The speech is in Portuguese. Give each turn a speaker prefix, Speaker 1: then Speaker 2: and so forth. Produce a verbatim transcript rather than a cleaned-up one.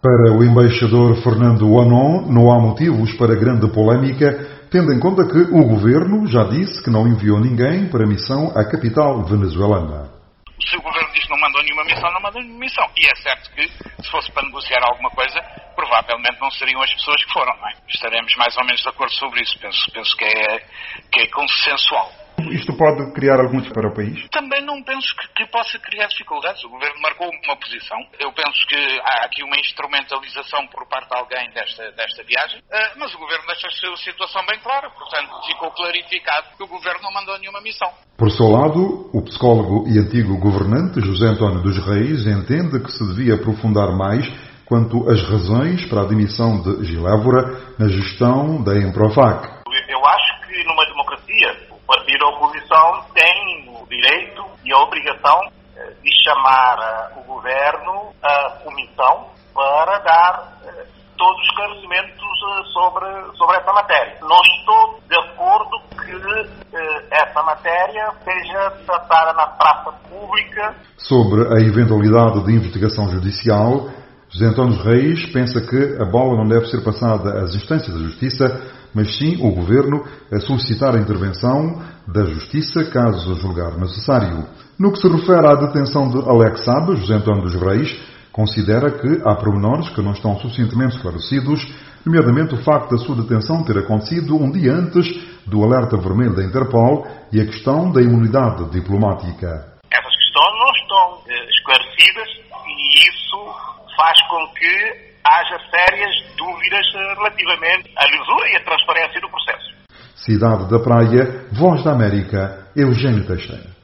Speaker 1: Para o embaixador Fernando Onon, não há motivos para grande polémica, tendo em conta que o governo já disse que não enviou ninguém para a missão à capital venezuelana.
Speaker 2: Se o governo diz que não mandou nenhuma missão, não mandou nenhuma missão. E é certo que, se fosse para negociar alguma coisa, provavelmente não seriam as pessoas que foram, não é? Estaremos mais ou menos de acordo sobre isso. Penso, penso que, é, que é consensual.
Speaker 3: Isto pode criar alguns para o país?
Speaker 2: Também não penso que, que possa criar dificuldades. O governo marcou uma posição. Eu penso que há aqui uma instrumentalização por parte de alguém desta, desta viagem, uh, mas o governo deixa a sua situação bem clara. Portanto, ficou clarificado que o governo não mandou nenhuma missão.
Speaker 1: Por seu lado, o psicólogo e antigo governante José António dos Reis entende que se devia aprofundar mais quanto às razões para a demissão de Gil Évora na gestão da Emprofac.
Speaker 4: Eu acho que numa democracia o partido da oposição tem o direito e a obrigação de chamar o governo à comissão para dar todos os esclarecimentos sobre, sobre essa matéria. Não estou de acordo que eh, essa matéria seja tratada na praça pública.
Speaker 1: Sobre a eventualidade de investigação judicial, José António Reis pensa que a bola não deve ser passada às instâncias da Justiça, mas sim o Governo a solicitar a intervenção da Justiça caso julgar necessário. No que se refere à detenção de Alex Saab, José António dos Reis considera que há pormenores que não estão suficientemente esclarecidos, nomeadamente o facto da sua detenção ter acontecido um dia antes do alerta vermelho da Interpol e a questão da imunidade diplomática.
Speaker 4: Essas questões não estão eh, esclarecidas e isso faz com que haja sérias dúvidas relativamente à lisura e à transparência do processo.
Speaker 1: Cidade da Praia, Voz da América, Eugênio Teixeira.